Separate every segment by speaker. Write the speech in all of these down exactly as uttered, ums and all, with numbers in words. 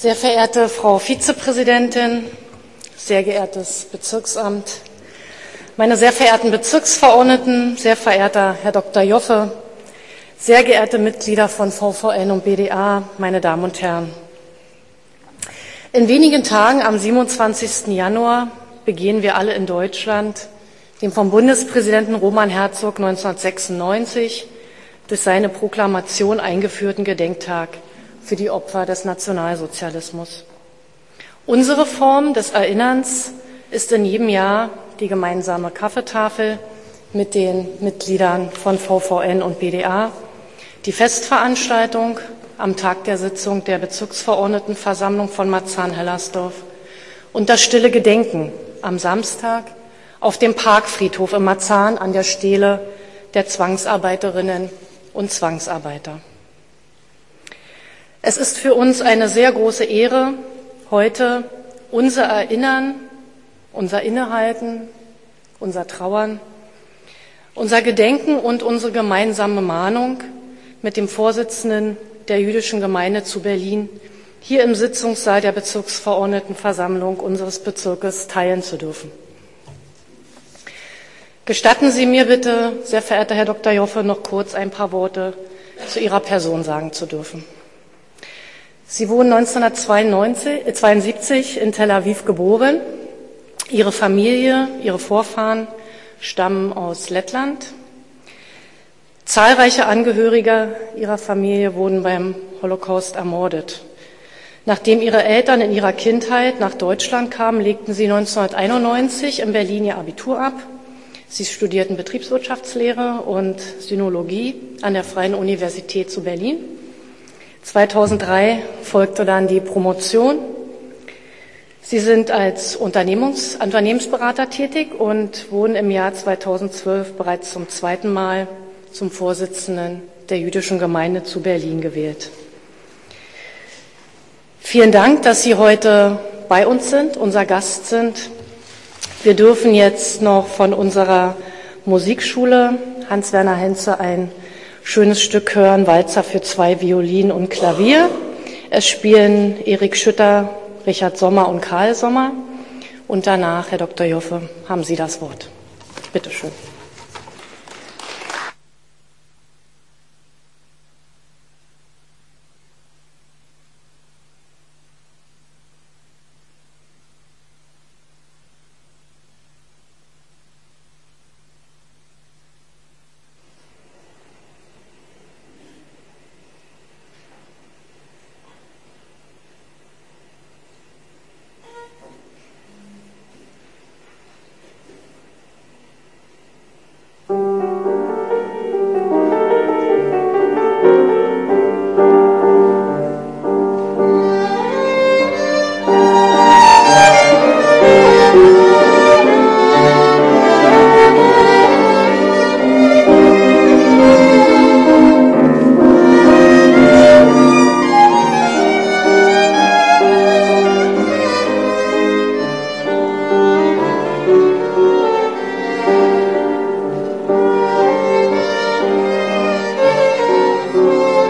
Speaker 1: Sehr verehrte Frau Vizepräsidentin, sehr geehrtes Bezirksamt, meine sehr verehrten Bezirksverordneten, sehr verehrter Herr Doktor Joffe, sehr geehrte Mitglieder von V V N und B D A, meine Damen und Herren. In wenigen Tagen, am siebenundzwanzigsten Januar, begehen wir alle in Deutschland dem vom Bundespräsidenten Roman Herzog neunzehnhundertsechsundneunzig durch seine Proklamation eingeführten Gedenktag für die Opfer des Nationalsozialismus. Unsere Form des Erinnerns ist in jedem Jahr die gemeinsame Kaffeetafel mit den Mitgliedern von V V N und B D A, die Festveranstaltung am Tag der Sitzung der Bezirksverordnetenversammlung von Marzahn-Hellersdorf und das stille Gedenken am Samstag auf dem Parkfriedhof in Marzahn an der Stele der Zwangsarbeiterinnen und Zwangsarbeiter. Es ist für uns eine sehr große Ehre, heute unser Erinnern, unser Innehalten, unser Trauern, unser Gedenken und unsere gemeinsame Mahnung mit dem Vorsitzenden der Jüdischen Gemeinde zu Berlin hier im Sitzungssaal der Bezirksverordnetenversammlung unseres Bezirkes teilen zu dürfen. Gestatten Sie mir bitte, sehr verehrter Herr Doktor Joffe, noch kurz ein paar Worte zu Ihrer Person sagen zu dürfen. Sie wurden neunzehnhundertzweiundsiebzig in Tel Aviv geboren. Ihre Familie, Ihre Vorfahren stammen aus Lettland. Zahlreiche Angehörige Ihrer Familie wurden beim Holocaust ermordet. Nachdem Ihre Eltern in ihrer Kindheit nach Deutschland kamen, legten Sie neunzehnhunderteinundneunzig in Berlin Ihr Abitur ab. Sie studierten Betriebswirtschaftslehre und Sinologie an der Freien Universität zu Berlin. zweitausenddrei folgte dann die Promotion. Sie sind als Unternehmungs- Unternehmensberater tätig und wurden im Jahr zweitausendzwölf bereits zum zweiten Mal zum Vorsitzenden der Jüdischen Gemeinde zu Berlin gewählt. Vielen Dank, dass Sie heute bei uns sind, unser Gast sind. Wir dürfen jetzt noch von unserer Musikschule Hans-Werner Henze ein schönes Stück hören, Walzer für zwei Violinen und Klavier. Es spielen Erik Schütter, Richard Sommer und Karl Sommer. Und danach, Herr Doktor Joffe, haben Sie das Wort. Bitte schön.
Speaker 2: Thank you.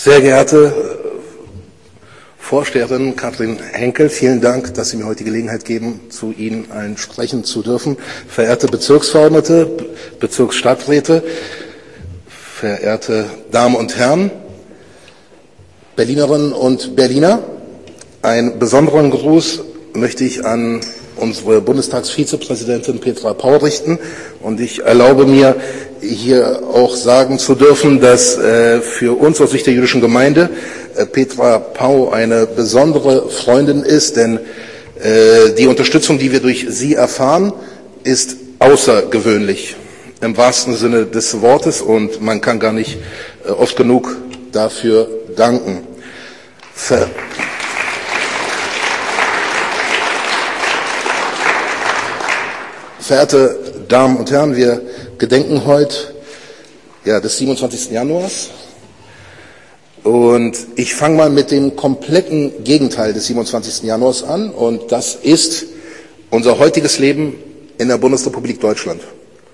Speaker 2: Sehr geehrte Vorsteherin Katrin Henkel, vielen Dank, dass Sie mir heute die Gelegenheit geben, zu Ihnen allen sprechen zu dürfen. Verehrte Bezirksverordnete, Bezirksstadträte, verehrte Damen und Herren, Berlinerinnen und Berliner, einen besonderen Gruß möchte ich an unsere Bundestagsvizepräsidentin Petra Pau richten. Und ich erlaube mir, hier auch sagen zu dürfen, dass äh, für uns aus Sicht der jüdischen Gemeinde äh, Petra Pau eine besondere Freundin ist, denn äh, die Unterstützung, die wir durch sie erfahren, ist außergewöhnlich im wahrsten Sinne des Wortes, und man kann gar nicht äh, oft genug dafür danken. Ver Verehrte Damen und Herren, wir gedenken heute ja, des siebenundzwanzigsten Januars. Und ich fange mal mit dem kompletten Gegenteil des siebenundzwanzigsten Januars an. Und das ist unser heutiges Leben in der Bundesrepublik Deutschland.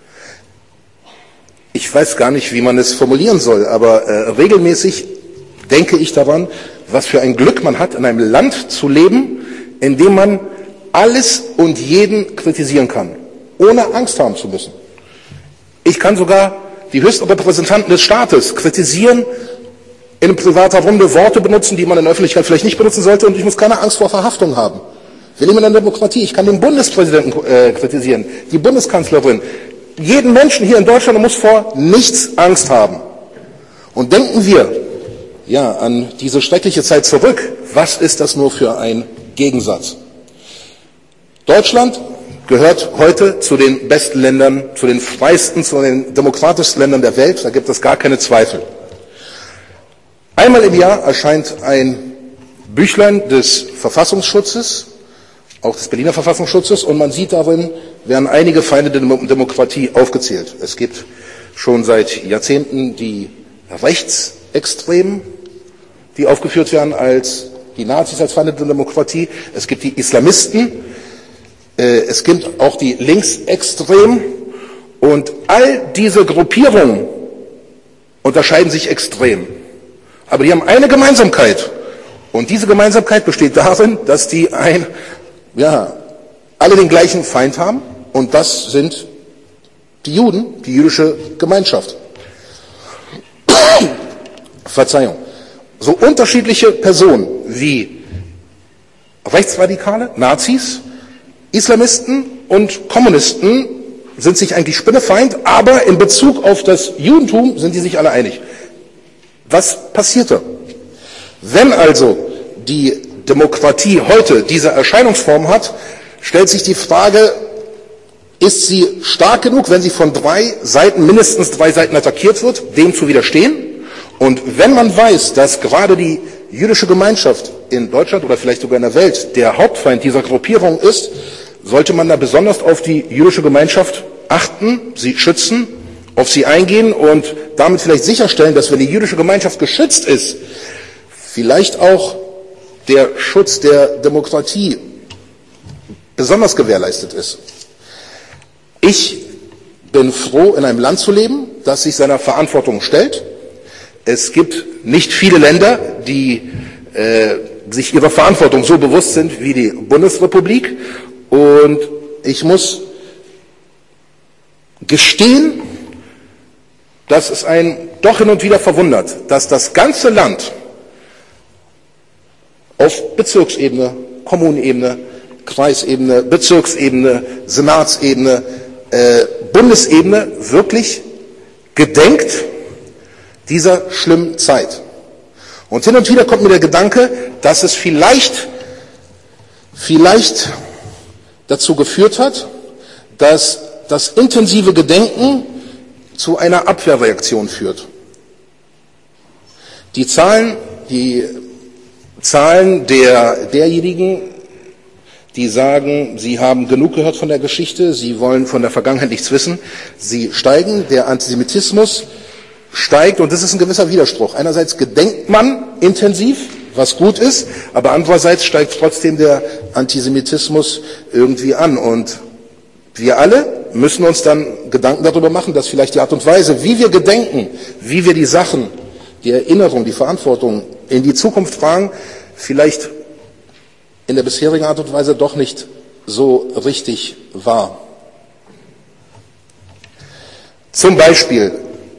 Speaker 2: Ich weiß gar nicht, wie man es formulieren soll, aber äh, regelmäßig denke ich daran, was für ein Glück man hat, in einem Land zu leben, in dem man alles und jeden kritisieren kann, ohne Angst haben zu müssen. Ich kann sogar die höchsten Repräsentanten des Staates kritisieren, in privater Runde Worte benutzen, die man in der Öffentlichkeit vielleicht nicht benutzen sollte, und ich muss keine Angst vor Verhaftung haben. Wir leben in einer Demokratie. Ich kann den Bundespräsidenten äh, kritisieren, die Bundeskanzlerin, jeden Menschen hier in Deutschland, und muss vor nichts Angst haben. Und denken wir ja an diese schreckliche Zeit zurück. Was ist das nur für ein Gegensatz? Deutschland gehört heute zu den besten Ländern, zu den freiesten, zu den demokratischsten Ländern der Welt. Da gibt es gar keine Zweifel. Einmal im Jahr erscheint ein Büchlein des Verfassungsschutzes, auch des Berliner Verfassungsschutzes, und man sieht darin, werden einige Feinde der Demokratie aufgezählt. Es gibt schon seit Jahrzehnten die Rechtsextremen, die aufgeführt werden als die Nazis als Feinde der Demokratie. Es gibt die Islamisten. Es gibt auch die Linksextremen, und all diese Gruppierungen unterscheiden sich extrem. Aber die haben eine Gemeinsamkeit, und diese Gemeinsamkeit besteht darin, dass die ein, ja, alle den gleichen Feind haben, und das sind die Juden, die jüdische Gemeinschaft. Verzeihung. So unterschiedliche Personen wie Rechtsradikale, Nazis, Islamisten und Kommunisten sind sich eigentlich spinnefeind, aber in Bezug auf das Judentum sind die sich alle einig. Was passierte? Wenn also die Demokratie heute diese Erscheinungsform hat, stellt sich die Frage, ist sie stark genug, wenn sie von drei Seiten, mindestens drei Seiten attackiert wird, dem zu widerstehen? Und wenn man weiß, dass gerade die jüdische Gemeinschaft in Deutschland oder vielleicht sogar in der Welt der Hauptfeind dieser Gruppierung ist, sollte man da besonders auf die jüdische Gemeinschaft achten, sie schützen, auf sie eingehen und damit vielleicht sicherstellen, dass, wenn die jüdische Gemeinschaft geschützt ist, vielleicht auch der Schutz der Demokratie besonders gewährleistet ist. Ich bin froh, in einem Land zu leben, das sich seiner Verantwortung stellt. Es gibt nicht viele Länder, die äh, sich ihrer Verantwortung so bewusst sind wie die Bundesrepublik. Und ich muss gestehen, dass es einen doch hin und wieder verwundert, dass das ganze Land auf Bezirksebene, Kommunenebene, Kreisebene, Bezirksebene, Senatsebene, äh, Bundesebene wirklich gedenkt dieser schlimmen Zeit. Und hin und wieder kommt mir der Gedanke, dass es vielleicht, vielleicht dazu geführt hat, dass das intensive Gedenken zu einer Abwehrreaktion führt. Die Zahlen, die Zahlen der, derjenigen, die sagen, sie haben genug gehört von der Geschichte, sie wollen von der Vergangenheit nichts wissen, sie steigen, der Antisemitismus steigt, und das ist ein gewisser Widerspruch. Einerseits gedenkt man intensiv, was gut ist, aber andererseits steigt trotzdem der Antisemitismus irgendwie an, und wir alle müssen uns dann Gedanken darüber machen, dass vielleicht die Art und Weise, wie wir gedenken, wie wir die Sachen die Erinnerung, die Verantwortung in die Zukunft tragen, vielleicht in der bisherigen Art und Weise doch nicht so richtig war. Zum Beispiel,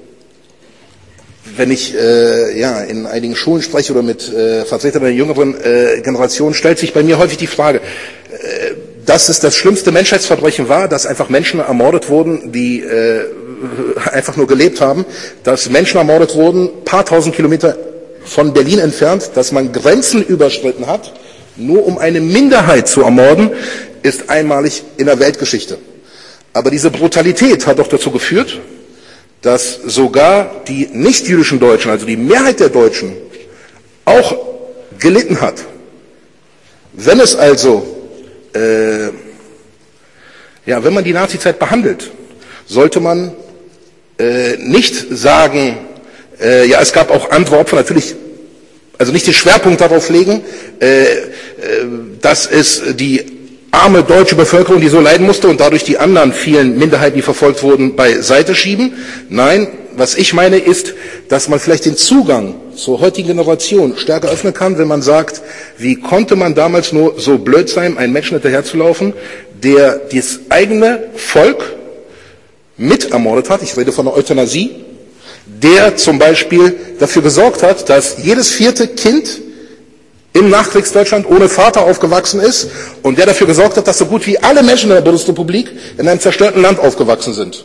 Speaker 2: wenn ich äh, ja, in einigen Schulen spreche oder mit äh, Vertretern der jüngeren äh, Generation, stellt sich bei mir häufig die Frage, äh, dass es das schlimmste Menschheitsverbrechen war, dass einfach Menschen ermordet wurden, die äh, einfach nur gelebt haben, dass Menschen ermordet wurden, paar tausend Kilometer von Berlin entfernt, dass man Grenzen überschritten hat, nur um eine Minderheit zu ermorden, ist einmalig in der Weltgeschichte. Aber diese Brutalität hat doch dazu geführt, dass sogar die nicht-jüdischen Deutschen, also die Mehrheit der Deutschen, auch gelitten hat. Wenn es also, äh, ja, wenn man die Nazizeit behandelt, sollte man äh, nicht sagen, äh, ja, es gab auch andere Opfer, natürlich, also nicht den Schwerpunkt darauf legen, äh, äh, dass es die arme deutsche Bevölkerung, die so leiden musste und dadurch die anderen vielen Minderheiten, die verfolgt wurden, beiseite schieben. Nein, was ich meine ist, dass man vielleicht den Zugang zur heutigen Generation stärker öffnen kann, wenn man sagt, wie konnte man damals nur so blöd sein, einen Menschen hinterherzulaufen, der das eigene Volk mit ermordet hat. Ich rede von der Euthanasie, der zum Beispiel dafür gesorgt hat, dass jedes vierte Kind im Nachkriegsdeutschland ohne Vater aufgewachsen ist und der dafür gesorgt hat, dass so gut wie alle Menschen in der Bundesrepublik in einem zerstörten Land aufgewachsen sind.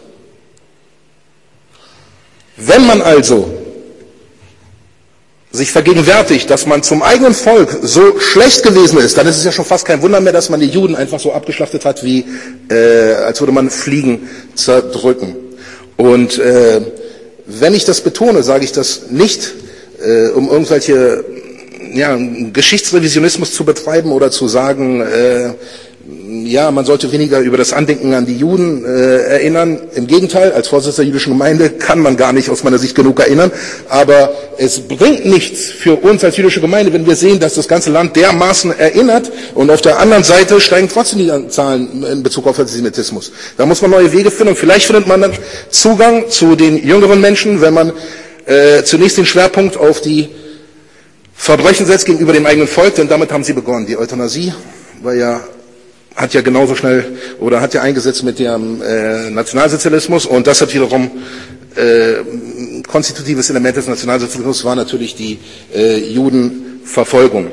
Speaker 2: Wenn man also sich vergegenwärtigt, dass man zum eigenen Volk so schlecht gewesen ist, dann ist es ja schon fast kein Wunder mehr, dass man die Juden einfach so abgeschlachtet hat, wie äh, als würde man Fliegen zerdrücken. Und äh, wenn ich das betone, sage ich das nicht, äh, um irgendwelche ja, Geschichtsrevisionismus zu betreiben oder zu sagen, äh, ja, man sollte weniger über das Andenken an die Juden äh, erinnern. Im Gegenteil, als Vorsitzender der jüdischen Gemeinde kann man gar nicht aus meiner Sicht genug erinnern. Aber es bringt nichts für uns als jüdische Gemeinde, wenn wir sehen, dass das ganze Land dermaßen erinnert und auf der anderen Seite steigen trotzdem die Zahlen in Bezug auf Antisemitismus. Da muss man neue Wege finden und vielleicht findet man dann Zugang zu den jüngeren Menschen, wenn man äh, zunächst den Schwerpunkt auf die Verbrechen setzt gegenüber dem eigenen Volk, denn damit haben sie begonnen. Die Euthanasie war ja, hat ja genauso schnell oder hat ja eingesetzt mit dem äh, Nationalsozialismus und das hat wiederum äh, konstitutives Element des Nationalsozialismus war natürlich die äh, Judenverfolgung.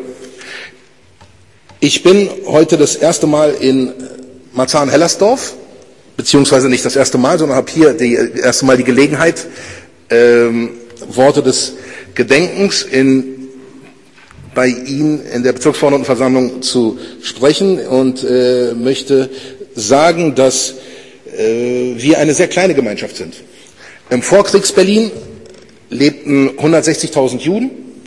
Speaker 2: Ich bin heute das erste Mal in Marzahn-Hellersdorf, beziehungsweise nicht das erste Mal, sondern habe hier die erste Mal die Gelegenheit, äh, Worte des Gedenkens in bei Ihnen in der Bezirksverordnetenversammlung zu sprechen und äh, möchte sagen, dass äh, wir eine sehr kleine Gemeinschaft sind. Im Vorkriegs-Berlin lebten hundertsechzigtausend Juden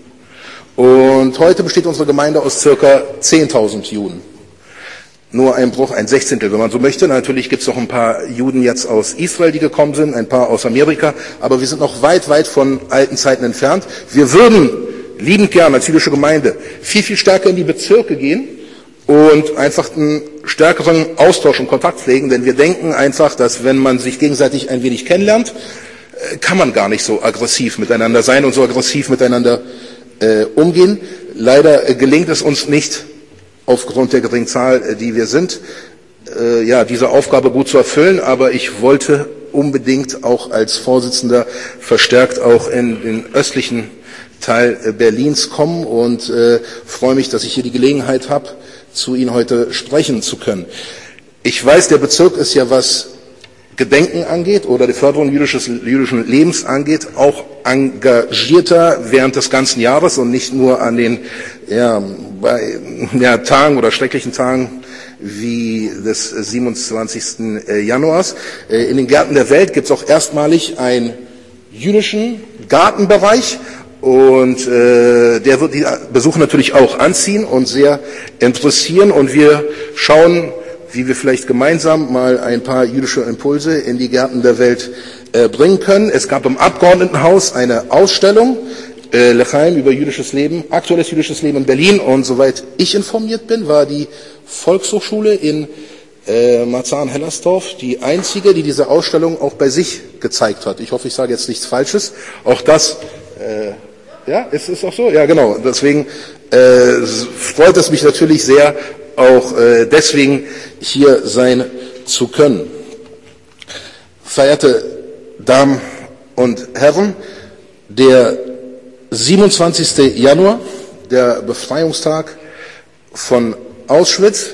Speaker 2: und heute besteht unsere Gemeinde aus circa zehntausend Juden. Nur ein Bruch, ein Sechzehntel, wenn man so möchte. Natürlich gibt es noch ein paar Juden jetzt aus Israel, die gekommen sind, ein paar aus Amerika, aber wir sind noch weit, weit von alten Zeiten entfernt. Wir würden liebend gern als jüdische Gemeinde viel, viel stärker in die Bezirke gehen und einfach einen stärkeren Austausch und Kontakt pflegen, denn wir denken einfach, dass wenn man sich gegenseitig ein wenig kennenlernt, kann man gar nicht so aggressiv miteinander sein und so aggressiv miteinander äh, umgehen. Leider äh, gelingt es uns nicht, aufgrund der geringen Zahl, äh, die wir sind, äh, ja, diese Aufgabe gut zu erfüllen, aber ich wollte unbedingt auch als Vorsitzender verstärkt auch in den östlichen Teil Berlins kommen und äh, freue mich, dass ich hier die Gelegenheit habe, zu Ihnen heute sprechen zu können. Ich weiß, der Bezirk ist ja, was Gedenken angeht oder die Förderung jüdisches, jüdischen Lebens angeht, auch engagierter während des ganzen Jahres und nicht nur an den ja, bei, ja, Tagen oder schrecklichen Tagen wie des siebenundzwanzigsten Januars. Äh, in den Gärten der Welt gibt es auch erstmalig einen jüdischen Gartenbereich. Und äh, der wird die Besucher natürlich auch anziehen und sehr interessieren. Und wir schauen, wie wir vielleicht gemeinsam mal ein paar jüdische Impulse in die Gärten der Welt äh, bringen können. Es gab im Abgeordnetenhaus eine Ausstellung, äh, L'chaim über jüdisches Leben, aktuelles jüdisches Leben in Berlin. Und soweit ich informiert bin, war die Volkshochschule in äh, Marzahn-Hellersdorf die einzige, die diese Ausstellung auch bei sich gezeigt hat. Ich hoffe, ich sage jetzt nichts Falsches. Auch das Äh, ja, ist es auch so? Ja, genau. Deswegen äh, freut es mich natürlich sehr, auch äh, deswegen hier sein zu können. Verehrte Damen und Herren, der siebenundzwanzigste Januar, der Befreiungstag von Auschwitz,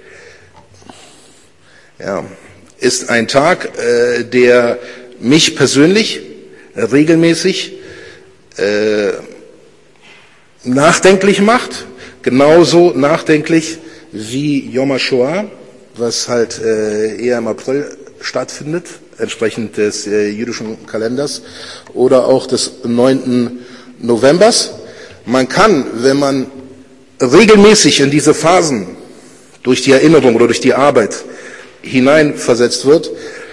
Speaker 2: ja, ist ein Tag, äh, der mich persönlich regelmäßig äh, nachdenklich macht, genauso nachdenklich wie Yom HaShoah, was halt äh, eher im April stattfindet, entsprechend des äh, jüdischen Kalenders, oder auch des neunten Novembers. Man kann, wenn man regelmäßig in diese Phasen durch die Erinnerung oder durch die Arbeit hineinversetzt wird,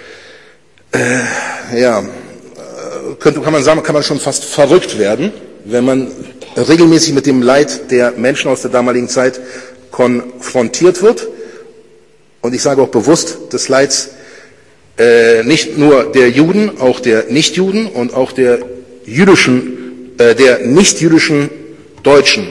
Speaker 2: äh, ja, könnte, kann man sagen, kann man schon fast verrückt werden, wenn man regelmäßig mit dem Leid der Menschen aus der damaligen Zeit konfrontiert wird. Und ich sage auch bewusst des Leids äh, nicht nur der Juden, auch der Nichtjuden und auch der jüdischen, äh, der nichtjüdischen Deutschen.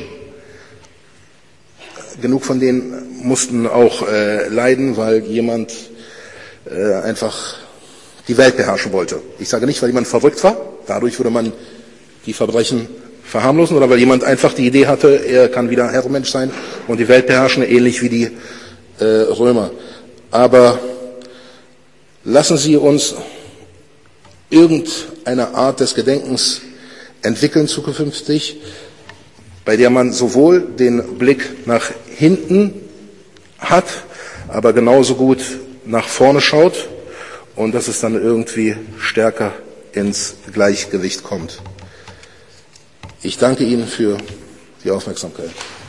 Speaker 2: Genug von denen mussten auch äh, leiden, weil jemand äh, einfach die Welt beherrschen wollte. Ich sage nicht, weil jemand verrückt war, dadurch würde man die Verbrechen verharmlosen, oder weil jemand einfach die Idee hatte, er kann wieder Herrenmensch sein und die Welt beherrschen, ähnlich wie die äh, Römer. Aber lassen Sie uns irgendeine Art des Gedenkens entwickeln zukünftig, bei der man sowohl den Blick nach hinten hat, aber genauso gut nach vorne schaut und dass es dann irgendwie stärker ins Gleichgewicht kommt. Ich danke Ihnen für die Aufmerksamkeit.